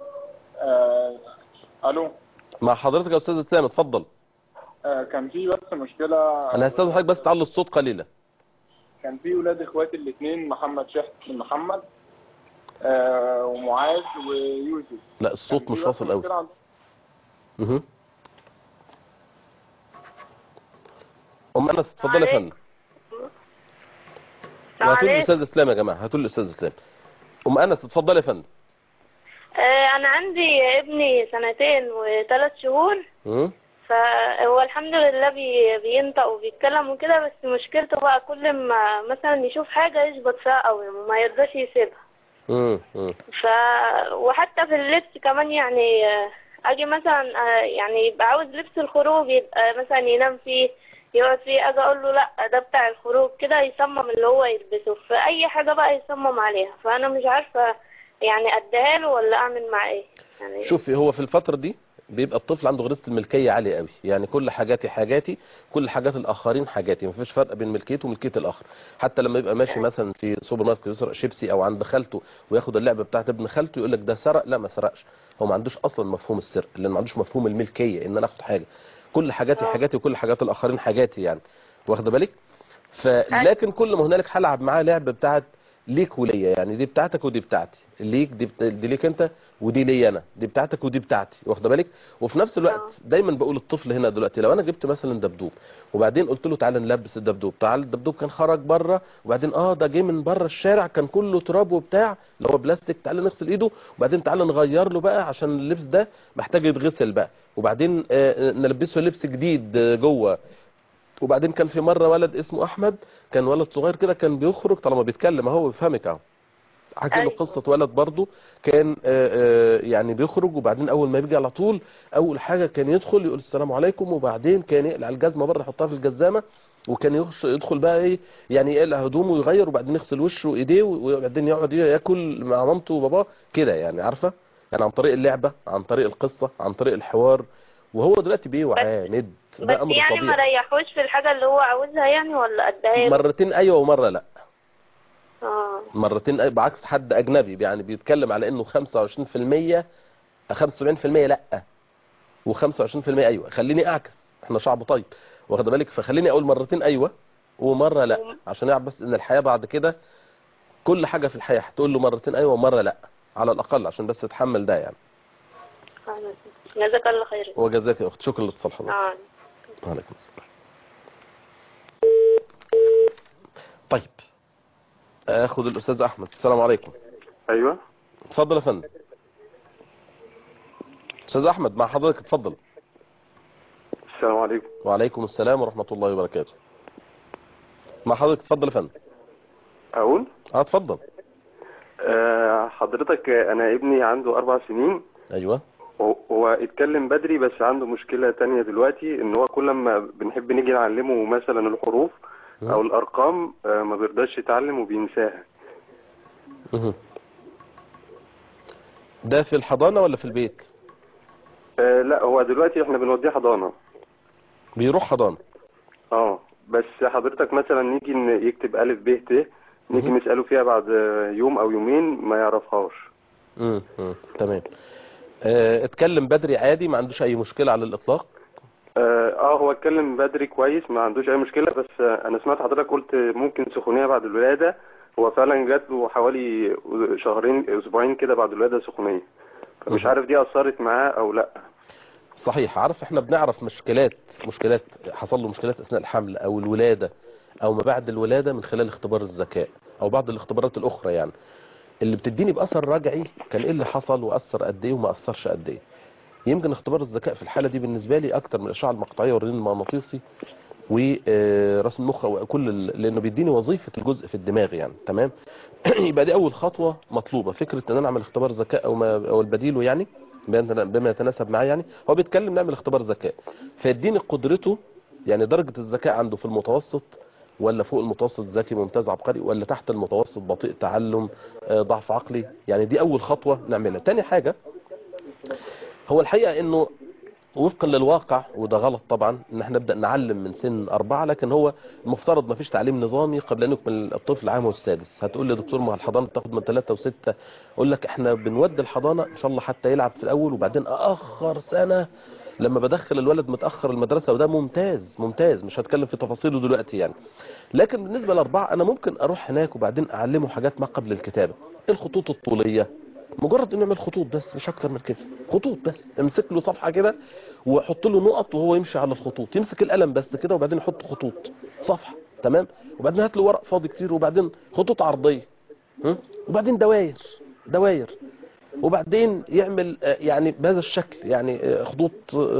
الو. مع حضرتك يا استاذ اسلام اتفضل. كان في بس مشكلة. انا هستاذن حضرتك بس تعلي الصوت قليلا. كان في ولاد اخواتي الاثنين، محمد شحت محمد ومعاذ ويوسف. لا الصوت مش واصل قوي. ام انس اتفضل يا فندم. هاتوا لي الاستاذ اسلام يا جماعه، هاتوا لي الاستاذ اسلام. ام انس اتفضل يا فندم. انا عندي ابني 2 و3 شهور. فهو الحمد لله بينطق وبيتكلم وكده، بس مشكلته بقى كل ما مثلا يشوف حاجة يشبط فيها قوي وما يرضاش يسيبها. وحتى في اللبس كمان يعني اجي مثلا يعني يبقى عاوز لبس الخروج، يبقى مثلا ينام فيه يقعد فيه، اجي اقول له لا ده بتاع الخروج كده، يصمم اللي هو يلبسه، فاي حاجة بقى يصمم عليها. فانا مش عارفة يعني اديها له ولا اعمل معاه ايه يعني. شوفي، هو في الفترة دي بيبقى الطفل عنده غريزة الملكية عالية قوي، يعني كل حاجاتي حاجاتي، كل حاجات الآخرين حاجاتي، مفيش فرق بين ملكيته وملكية الآخر. حتى لما يبقى ماشي مثلا في سوبر ماركت يسرق شيبسي أو عند خالته وياخد اللعبة بتاعت ابن خالته، يقول لك ده سرق. لا ما سرقش، هو ما عندوش أصلا مفهوم السرقة، لأن ما عندوش مفهوم الملكية إن أنا آخد حاجة. كل حاجاتي حاجاتي وكل حاجات الآخرين حاجاتي يعني، واخده بالك؟ فلكن كل ما هنالك هلعب معاه لعبة بتاعت ليك وليا، يعني دي بتاعتك ودي بتاعتي، ليك دي ليك انت ودي ليا انا، دي بتاعتك ودي بتاعتي، واخده بالك؟ وفي نفس الوقت دايما بقول الطفل هنا دلوقتي، لو انا جبت مثلا دبدوب وبعدين قلت له تعالى نلبس الدبدوب، تعالى الدبدوب كان خرج بره وبعدين ده جه من بره الشارع كان كله تراب وبتاع اللي هو بلاستيك، تعالى نغسل ايده وبعدين تعالى نغير له بقى عشان اللبس ده محتاج يتغسل بقى، وبعدين نلبسه لبس جديد جوه. وبعدين كان في مره ولد اسمه احمد، كان ولد صغير كده كان بيخرج، طالما بيتكلم اهو بيفهمك اهو، حكي له قصه ولد برضه كان يعني بيخرج وبعدين اول ما يجي على طول اول حاجه كان يدخل يقول السلام عليكم، وبعدين كان يقلع الجزمه بره يحطها في الجزامه، وكان يدخل بقى ايه يعني يقلع هدومه ويغير وبعدين يغسل وشه وايديه وبعدين يقعد ياكل مع مامته وباباه كده، يعني عارفه، يعني عن طريق اللعبه، عن طريق القصه، عن طريق الحوار. وهو دلوقتي بيعاند، ده امر يعني طبيعي. ما ريحوش في الحاجة اللي هو عاوزها يعني، ولا اديها له؟ مرتين ايوه ومره لا. مرتين بعكس حد اجنبي يعني بيتكلم على انه 25% 75% لا و25% ايوه. خليني اعكس، احنا شعب طيب واخد بالك، فخليني اقول مرتين ايوه ومره لا، عشان يعرف بس ان الحياه بعد كده كل حاجه في الحياه هتقول له مرتين ايوه ومره لا على الاقل، عشان بس تتحمل ده يعني. جزاك الله خير. وجزاك يا اخت، شكرا لاتصال حضرتك. وعليكم السلام. طيب اخد الاستاذ احمد. السلام عليكم. ايوه اتفضل يا فندم. استاذ احمد مع حضرتك اتفضل. السلام عليكم. وعليكم السلام ورحمه الله وبركاته. مع حضرتك اتفضل يا فندم. اقول اتفضل. حضرتك انا ابني عنده 4 سنين. ايوه. هو اتكلم بدري، بس عنده مشكلة تانية دلوقتي، ان هو كل ما بنحب نيجي نعلمه مثلا الحروف او الارقام ما بيرضاش يتعلم وبينساها. ده في الحضانة ولا في البيت؟ لا، هو دلوقتي احنا بنوديه حضانة. بيروح حضانة. بس حضرتك مثلا نيجي يكتب ألف ب ت، نيجي نسأله فيها بعد يوم او يومين ما يعرفهاش. تمام. اتكلم بدري عادي، ما عندوش اي مشكلة على الاطلاق؟ هو اتكلم بدري كويس، ما عندوش اي مشكلة، بس انا سمعت حضرتك قلت ممكن سخونية بعد الولادة. هو فعلا جات له حوالي اسبوعين كده بعد الولادة سخونية، فمش عارف دي اثرت معاه او لا. صحيح. عارف احنا بنعرف مشكلات حصل له مشكلات اثناء الحمل او الولادة او ما بعد الولادة من خلال اختبار الذكاء او بعض الاختبارات الاخرى، يعني اللي بتديني باثر رجعي كان ايه اللي حصل واثر قد ايه وما اثرش قد ايه. يمكن اختبار الذكاء في الحالة دي بالنسبة لي اكتر من الاشعة المقطعية والرنين المغناطيسي ورسم المخ وكل لانه بيديني وظيفة الجزء في الدماغ يعني. تمام. يبقى دي اول خطوة مطلوبة، فكرة ان انا اعمل اختبار ذكاء او البديل يعني بما يتناسب معاه. يعني هو بيتكلم نعمل اختبار ذكاء فيديني قدرته، يعني درجة الذكاء عنده في المتوسط ولا فوق المتوسط ذكي ممتاز عبقري، ولا تحت المتوسط بطيء تعلم ضعف عقلي. يعني دي اول خطوة نعملها. تاني حاجة، هو الحقيقة انه وفقا للواقع، وده غلط طبعا، ان احنا نبدأ نعلم من سن 4، لكن هو المفترض ما فيش تعليم نظامي قبل ان يكمل الطفل عامه السادس. هتقول لي دكتور ما الحضانة بتاخد من 3 و6، اقول لك احنا بنودي الحضانة ان شاء الله حتى يلعب في الاول، وبعدين اخر سنة لما بدخل الولد متأخر المدرسة، وده ممتاز مش هتكلم في تفاصيله دلوقتي يعني. لكن بالنسبة ل4 انا ممكن اروح هناك وبعدين اعلمه حاجات ما قبل الكتابة، الخطوط الطولية، مجرد انه يعمل خطوط بس مش اكتر من كده، خطوط بس. امسك له صفحة كده وحط له نقط وهو يمشي على الخطوط، يمسك القلم بس كده وبعدين يحط خطوط صفحة. تمام. وبعدين هات له ورق فاضي كتير وبعدين خطوط عرضية، وبعدين دواير، وبعدين يعمل يعني بهذا الشكل، يعني خطوط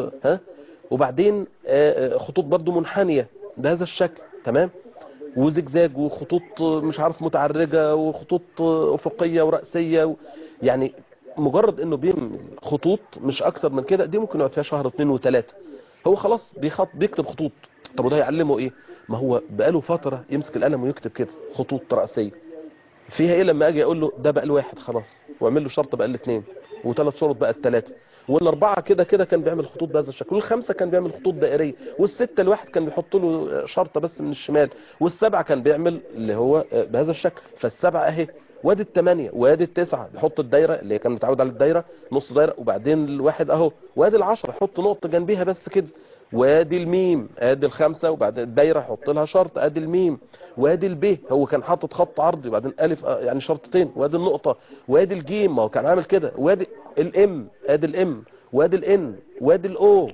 وبعدين خطوط برضو منحنية بهذا الشكل. تمام. وزجزاج وخطوط مش عارف متعرجة وخطوط افقية ورأسية يعني مجرد انه بيعمل خطوط مش اكتر من كده، دي ممكن يقعد فيها شهر 2 و3. هو خلاص بيكتب خطوط. طب وده هيعلمه ايه؟ ما هو بقاله فترة يمسك القلم ويكتب كده خطوط رأسية. فيها ايه لما اجي اقول له ده بقى ال1 خلاص، واعمل له شرط بقى ال2، و3 شرط بقى ال3، وال4 كده كان بيعمل خطوط بهذا الشكل، وال5 كان بيعمل خطوط دائريه، وال6 الواحد كان بيحط له شرطه بس من الشمال، وال7 كان بيعمل اللي هو بهذا الشكل. فال7 اهي، وادي ال8 وادي ال9 بيحط الدايره اللي كان متعود على الدايره نص دايره، وبعدين الواحد اهو، وادي ال10 يحط نقطه جنبيها بس كده، وادي الميم، ادي ال5 وبعد الدايره حط لها شرط، ادي الميم، وادي الب هو كان حاطط خط عرضي وبعدين الف يعني شرطتين، وادي النقطه، وادي الجيم ما هو كان عامل كده، وادي الام، ادي الام، وادي الان، وادي الاو.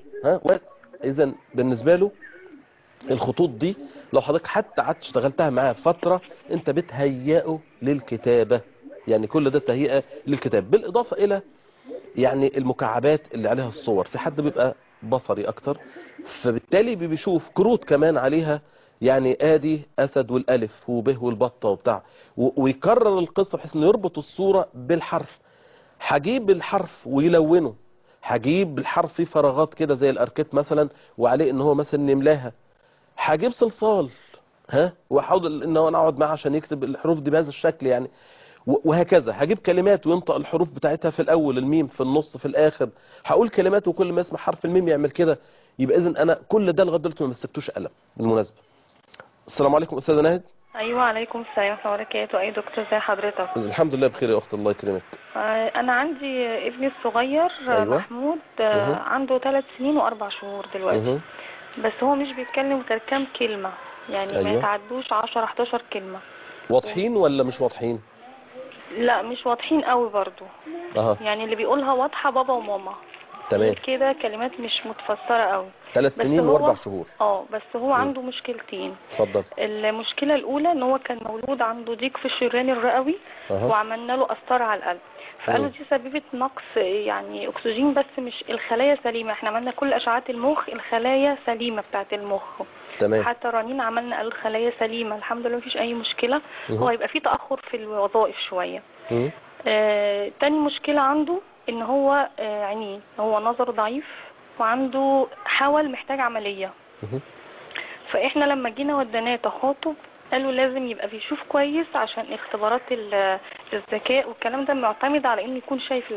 اذا بالنسبه له الخطوط دي لو حضرتك حتى قعدت اشتغلتها معاه فتره انت بتهيئه للكتابه، يعني كل ده تهيئه للكتاب، بالاضافه الى يعني المكعبات اللي عليها الصور. في حد بيبقى بصري اكتر فبالتالي بيشوف كروت كمان عليها، يعني ادي اسد والالف وبه والبطه وبتاع، ويكرر القصه بحيث انه يربط الصوره بالحرف. هجيب الحرف ويلونه، هجيب الحرف فيه فراغات كده زي الاركيت مثلا وعليه ان هو مثلا يملاها، هجيب صلصال واحاول ان انا اقعد معاه عشان يكتب الحروف دي بهذا الشكل يعني، وهكذا. هجيب كلمات وينطق الحروف بتاعتها في الاول، الميم في النص في الاخر، هقول كلمات وكل ما يسمع حرف الميم يعمل كده. يبقى اذا انا كل ده لغايه دلوقتي ما مسكتوش قلم بالمناسبه. السلام عليكم استاذه ناهد. ايوه عليكم السلام ورحمه الله وبركاته. اي دكتور ازي حضرتك؟ الحمد لله بخير يا اخت، الله يكرمك. انا عندي ابني الصغير أيوة. محمود عنده 3 سنين و4 شهور دلوقتي. بس هو مش بيتكلم غير كام كلمه، يعني ما أيوة. يتعدوش 10 11 كلمه. واضحين ولا مش واضحين؟ لا مش واضحين قوي برضو. يعني اللي بيقولها واضحه بابا وماما، تمام كده كلمات مش متفسره قوي. 3 سنين و4 شهور. بس هو عنده مشكلتين. اتفضل. المشكله الاولى ان هو كان مولود عنده ضيق في الشريان الرئوي وعملنا له قسطره على القلب، فقالوا دي سببت نقص يعني اكسجين، بس مش الخلايا سليمه. احنا عملنا كل اشعات المخ، الخلايا سليمه بتاعه المخ. تمام. حتى رنين عملنا قالوا الخلايا سليمه الحمد لله مفيش اي مشكله. هو يبقى فيه تاخر في الوظائف شويه. تاني مشكله عنده ان هو عينيه، هو نظر ضعيف وعنده حول محتاج عملية. فاحنا لما جينا وديناه تخاطب قالوا لازم يبقى بيشوف كويس عشان اختبارات الذكاء والكلام ده معتمد على انه يكون شايف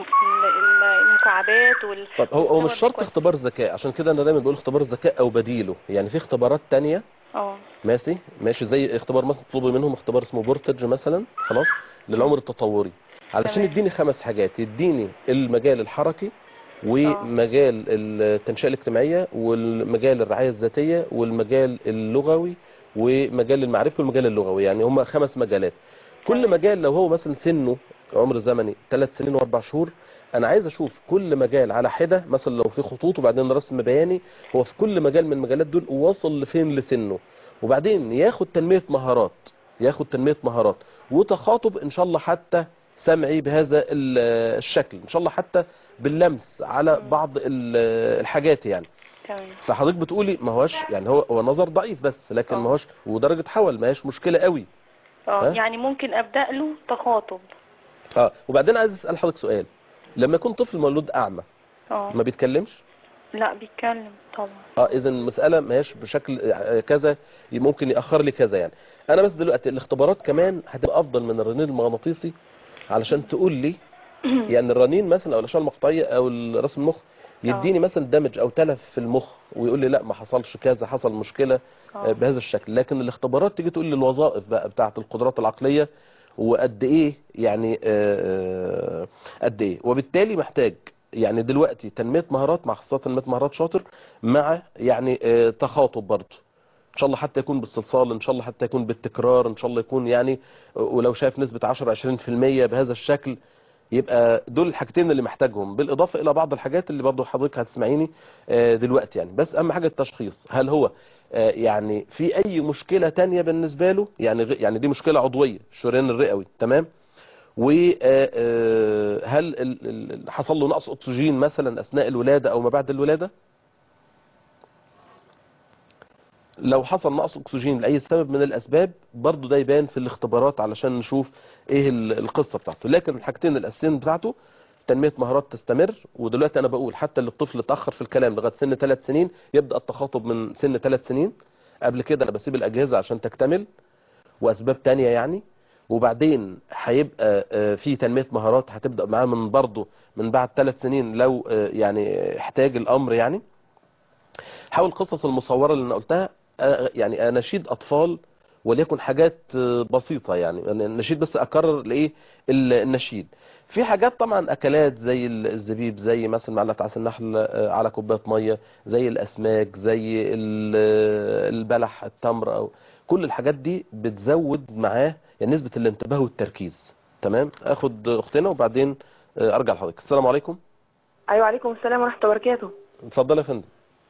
المكعبات طب هو مش شرط اختبار ذكاء، عشان كده انا دايما بقول اختبار الذكاء او بديله، يعني في اختبارات تانية ماشي زي اختبار مثلا مطلوب منهم اختبار اسمه بورتج مثلا، خلاص، للعمر التطوري، علشان يديني 5 حاجات، يديني المجال الحركي ومجال التنشئة الاجتماعية والمجال الرعاية الذاتية والمجال اللغوي ومجال المعرفي والمجال اللغوي، يعني هم 5 مجالات. كل مجال لو هو مثلا سنه عمر زمني 3 سنين و4 شهور، انا عايز اشوف كل مجال على حدة، مثلا لو في خطوط وبعدين رسم بياني، هو في كل مجال من المجالات دول وصل لفين لسنه، وبعدين ياخد تنمية مهارات وتخاطب ان شاء الله حتى سمعي بهذا الشكل، ان شاء الله حتى باللمس على بعض الحاجات يعني. فحضرتك بتقولي ما هوش يعني هو نظر ضعيف بس، لكن ما هوش ودرجة حول ما هيش مشكلة قوي. يعني ممكن ابدأ له تخاطب. وبعدين عايز اسال حضرتك سؤال، لما يكون طفل مولود اعمى ما بيتكلمش؟ لا بيتكلم طبعا. اذا المساله ما هيش بشكل كذا، ممكن ياخر لي كذا يعني. انا بس دلوقتي الاختبارات كمان هتبقى افضل من الرنين المغناطيسي، علشان تقول لي يعني الرنين مثلا او الاشعه المقطعيه او رسم المخ يديني مثلا دمج او تلف في المخ ويقول لي لا ما حصلش كذا، حصل مشكله بهذا الشكل. لكن الاختبارات تيجي تقول لي الوظائف بقى بتاعه القدرات العقليه وقد ايه يعني قد ايه، وبالتالي محتاج يعني دلوقتي تنميه مهارات، مع خاصه تنميه مهارات شاطر، مع يعني تخاطب برضه ان شاء الله حتى يكون بالصلصال، ان شاء الله حتى يكون بالتكرار، ان شاء الله يكون يعني ولو شايف نسبه 10-20% بهذا الشكل، يبقى دول الحاجتين اللي محتاجهم، بالاضافه الى بعض الحاجات اللي برضه حضرتك هتسمعيني دلوقتي يعني. بس اهم حاجه التشخيص، هل هو يعني في اي مشكله تانية بالنسبه له، يعني دي مشكله عضويه الشريان الرئوي، تمام، وهل حصل له نقص اكسجين مثلا اثناء الولاده او ما بعد الولاده؟ لو حصل نقص اكسجين لاي سبب من الاسباب برضو ده يبان في الاختبارات علشان نشوف ايه القصه بتاعته. لكن الحاجتين الاساسيين بتاعته تنميه مهارات تستمر. ودلوقتي انا بقول حتى اللي الطفل اتاخر في الكلام لغايه سن 3 سنين يبدا التخاطب من سن 3 سنين، قبل كده انا بسيب الاجهزه عشان تكتمل واسباب تانية يعني. وبعدين هيبقى في تنميه مهارات هتبدا معاه من برضه من بعد 3 سنين لو يعني احتاج الامر يعني. حاول القصص المصوره اللي انا قلتها يعني اناشيد اطفال وليكن حاجات بسيطه يعني النشيد، بس اكرر لايه النشيد. في حاجات طبعا اكلات زي الزبيب، زي مثلا معلقه عسل نحل على كوبايه ميه، زي الاسماك، زي البلح، التمر، او كل الحاجات دي بتزود معاه يعني نسبه الانتباه والتركيز. تمام. اخد اختنا وبعدين ارجع لحضرتك. السلام عليكم. ايوه عليكم السلام ورحمه الله وبركاته. اتفضل يا فندم.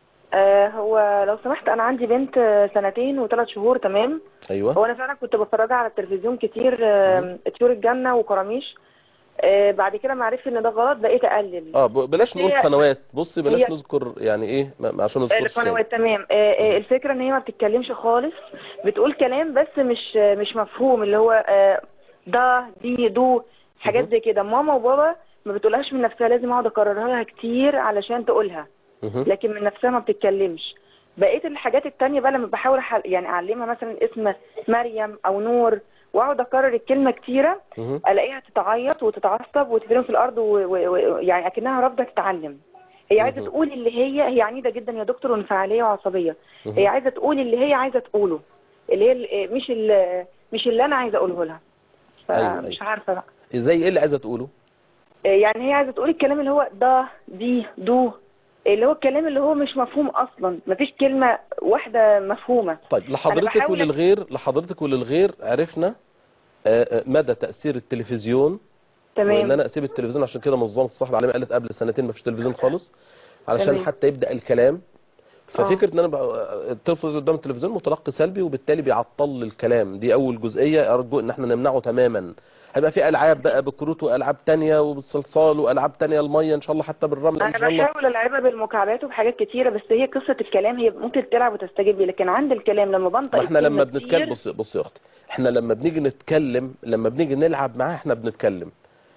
هو لو سمحت انا عندي بنت 2 و3 شهور. تمام. ايوه. هو انا فعلا كنت بتفرجها على التلفزيون كتير، طيور الجنه وكراميش. بعد كده ما عرفت ان ده غلط بقيت اقلل. بلاش نقول قنوات، بصي بلاش نذكر يعني ايه عشان نذكر القنوات. تمام. الفكره ان هي ما بتتكلمش خالص، بتقول كلام بس مش مفهوم، اللي هو ده دي دو حاجات زي كده. ماما وبابا ما بتقولهاش من نفسها، لازم اقعد اكررها لها كتير علشان تقولها، لكن من نفسها ما بتتكلمش. بقيت الحاجات التانية بقى لما بحاول يعني اعلمها مثلا اسم مريم او نور واقعد اكرر الكلمه كتيره، الاقيها تتعيط وتتعصب وتترمي في الارض ويعني اكنها رافضه تتعلم. هي عايزه تقول اللي هي عنيده جدا يا دكتور وانفعاليه وعصبيه. هي عايزه تقول اللي هي عايزه تقوله، اللي هي مش اللي انا عايزه اقوله لها. فمش عارفه بقى زي ايه اللي عايزه تقوله. يعني هي عايزه تقول الكلام اللي هو ده دي دو، اللي هو الكلام اللي هو مش مفهوم اصلا، مفيش كلمه واحده مفهومه. طيب لحضرتك وللغير عرفنا مدى تاثير التلفزيون. تمام. وان انا اسيب التلفزيون عشان كده منظمه الصحه العالميه قالت قبل 2 سنين مفيش تلفزيون خالص علشان تمام. حتى يبدا الكلام. ففكره ان انا الطفل قدام التلفزيون متلقي سلبي وبالتالي بيعطل الكلام، دي اول جزئيه ارجو ان احنا نمنعه تماما. هيبقى في العاب بقى بالكروت والعاب تانية وبالصلصال والعاب تانية الميه ان شاء الله حتى بالرمل ان شاء الله. انا بحاول العبها بالمكعبات وبحاجات كتيره، بس هي قصه الكلام هي ممكن تلعب وتستجيب لي، لكن عند الكلام لما بنطق احنا لما بنتكلم بصي يا اختي، احنا لما بنيجي نتكلم لما بنيجي نلعب معاه احنا بنتكلم،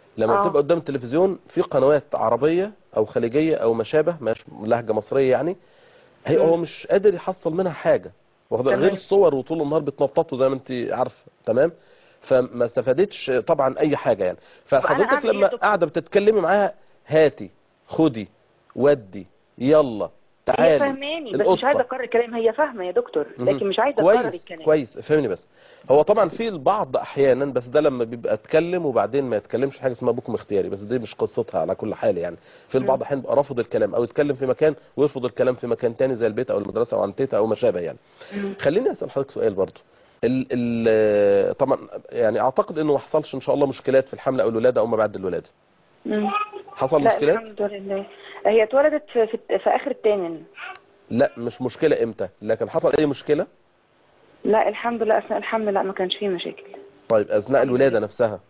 لما بتبقى قدام التلفزيون في قنوات عربيه او خليجيه او ما شابه، مش لهجه مصريه يعني، هو مش قادر يحصل منها حاجه، غير الصور وطول النهار بتنططوا زي ما انت عارفه. تمام. فما استفادتش طبعا اي حاجه يعني. فحضرتك لما قاعده بتتكلمي معاها هاتي خدي ودي يلا تعالي، هي فاهماني بس مش عايزه اكرر الكلام. هي فاهمه يا دكتور لكن مش عايزه اكرر الكلام. كويس فهمني. بس هو طبعا في البعض احيانا، بس ده لما بيبقى اتكلم وبعدين ما يتكلمش، حاجه اسمها بكم اختياري، بس دي مش قصتها على كل حال يعني. في البعض احيانا بيبقى رافض الكلام او يتكلم في مكان ويرفض الكلام في مكان تاني زي البيت او المدرسه او عند تيتا او ما شابه يعني. خليني اسال حضرتك سؤال برضو. طبعا يعني اعتقد انه ما حصلش ان شاء الله مشكلات في الحمل او الولاده او ما بعد الولاده. حصل لا مشكلات؟ الحمد لله. هي اتولدت في اخر الثامن. لا مش مشكله امتى، لكن حصل اي مشكله؟ لا الحمد لله اثناء الحمل لا ما كانش فيه مشاكل. طيب اثناء الولاده نفسها؟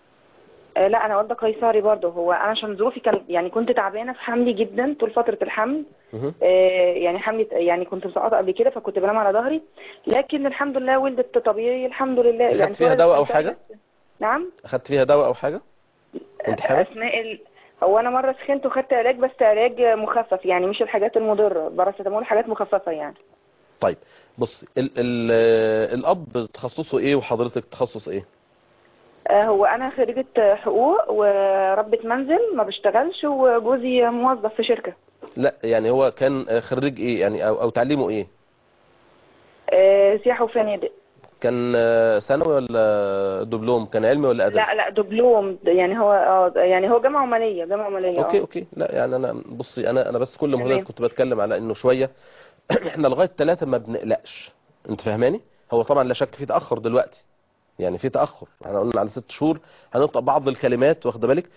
لا انا والده قيصري برضه. هو انا عشان ظروفي كان يعني كنت تعبانه في حملي جدا طول فتره الحمل. يعني حملي يعني كنت مسقطه قبل كده فكنت بنام على ظهري، لكن الحمد لله ولدت طبيعي الحمد لله. يعني اخدت فيها دواء او حاجه؟ نعم اخدت فيها دواء او حاجه؟ كنت حامل؟ اثناء هو انا مره سخنت وخدت علاج، بس علاج مخفف يعني مش الحاجات المضره، باراسيتامول حاجات مخففه يعني. طيب بصي الاب تخصصه ايه وحضرتك تخصص ايه؟ هو انا خريجه حقوق وربة منزل ما بشتغلش، وجوزي موظف في شركه. لا يعني هو كان خريج ايه يعني او تعليمه ايه؟ سياحه وفنادق. كان ثانوي ولا دبلوم؟ كان علمي ولا ادبي؟ لا دبلوم يعني هو يعني هو جامعه عمليه اوكي. لا يعني انا بصي انا بس كل ما كنت بتكلم على انه شويه احنا لغايه 3 ما بنقلقش، انت فاهماني؟ هو طبعا لا شك في تاخر دلوقتي، يعني في تاخر. احنا قلنا على 6 شهور هننطق بعض الكلمات، واخده بالك؟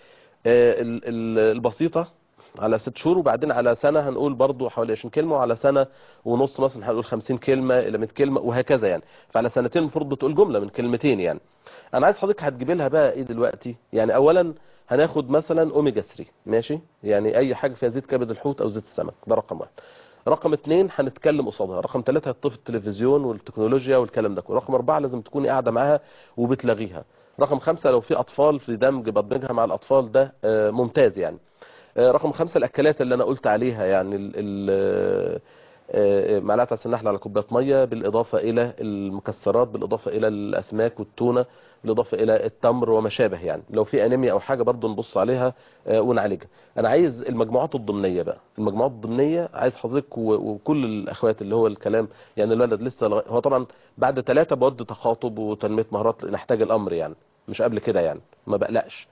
البسيطه على 6 شهور، وبعدين على سنه هنقول برضو حوالي 20 كلمه، وعلى سنه ونص مثلا هنقول 50 كلمه الى 100 كلمه وهكذا يعني. فعلى سنتين المفروض بتقول جمله من كلمتين يعني. انا عايز حضرتك هتجيبي لها بقى ايه دلوقتي يعني. اولا هناخد مثلا اوميجا 3 ماشي، يعني اي حاجه فيها زيت كبد الحوت او زيت السمك، ده رقم 1. رقم 2 هنتكلم قصادها. رقم 3 هتطفي التلفزيون والتكنولوجيا والكلام ده كله. رقم 4 لازم تكوني قاعده معاها وبتلغيها. رقم 5 لو في اطفال في دمج بدمجها مع الاطفال، ده ممتاز يعني. رقم 5 الاكلات اللي انا قلت عليها يعني معلقه عسل نحل على كوبايه ميه، بالاضافه الى المكسرات، بالاضافه الى الاسماك والتونه، بالاضافه الى التمر وما شابه يعني. لو في انيميا او حاجه برضو نبص عليها ونعالجها. انا عايز المجموعات الضمنيه بقى. المجموعات الضمنيه عايز حضرتك وكل الاخوات اللي هو الكلام يعني. الولد لسه هو طبعا بعد 3 بود تخاطب وتنميه مهارات نحتاج الامر يعني، مش قبل كده يعني، ما بقلقش.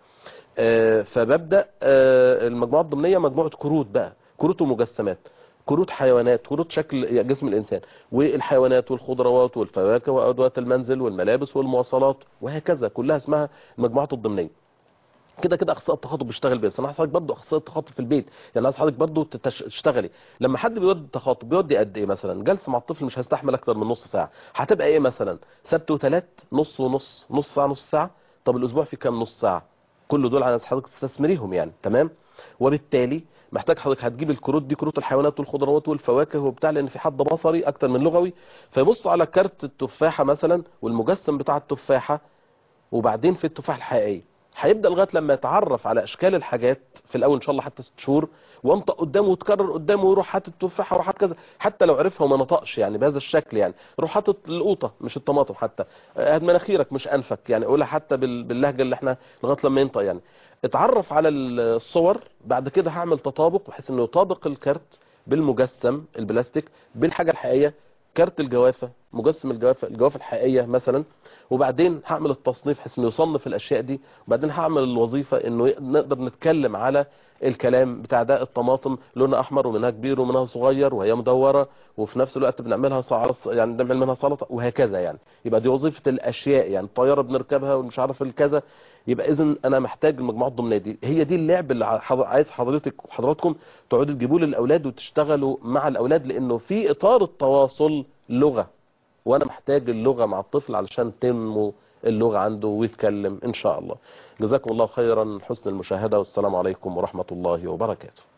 فببدا المجموعات الضمنيه مجموعه كروت بقى، كروت ومجسمات، كروت حيوانات، كروت شكل جسم الإنسان، والحيوانات والخضروات والفواكه وأدوات المنزل والملابس والمواصلات وهكذا، كلها اسمها المجموعات الضمنية. كده اخصائي التخاطب بيشتغل بيه. انا عايز حضرتك برضه اخصائي التخاطب في البيت يعني. عايز حضرتك برضه تشتغلي. لما حد بيودي التخاطب بيودي قد ايه مثلا؟ جلسه مع الطفل مش هيستحمل اكتر من نص ساعه، هتبقى ايه مثلا؟ سبت وثلاث نص ونص، نص ساعه نص ساعه. طب الاسبوع في كام نص ساعه؟ كل دول عايز حضرتك تستثمريهم يعني. تمام. وبالتالي محتاج حضرتك هتجيب الكروت دي، كروت الحيوانات والخضروات والفواكه وبتاع، لان في حد بصري اكتر من لغوي، فيبص على كارت التفاحه مثلا والمجسم بتاع التفاحه، وبعدين في التفاحه الحقيقيه. هيبدا لغايه لما يتعرف على اشكال الحاجات في الاول ان شاء الله حتى 6 شهور، وانطق قدامه وتكرر قدامه ويروح هات التفاحه وروح هات كذا، حتى لو عرفها وما نطقش يعني بهذا الشكل يعني. روح هات القوطه مش الطماطم، حتى هات مناخيرك مش انفك يعني، قولها حتى باللهجه اللي احنا لغايه لما ينطق يعني. اتعرف على الصور. بعد كده هعمل تطابق بحيث انه يطابق الكارت بالمجسم البلاستيك بالحاجه الحقيقيه، كارت الجوافه، مجسم الجوافه الحقيقيه مثلا. وبعدين هعمل التصنيف بحيث انه يصنف الاشياء دي. وبعدين هعمل الوظيفه انه نقدر نتكلم على الكلام بتاع ده. الطماطم لونها احمر ومنها كبير ومنها صغير وهي مدوره، وفي نفس الوقت بنعملها يعني بنعمل منها سلطه وهكذا يعني. يبقى دي وظيفه الاشياء يعني. الطياره بنركبها ومش عارف الكذا. يبقى اذا انا محتاج المجموعات الضمنيه دي. هي دي اللعب اللي عايز حضرتك وحضراتكم تقعدوا تجيبوه للاولاد وتشتغلوا مع الاولاد، لانه في اطار التواصل لغه، وانا محتاج اللغه مع الطفل علشان تنمو اللغه عنده ويتكلم ان شاء الله. جزاكم الله خيرا حسن المشاهده، والسلام عليكم ورحمه الله وبركاته.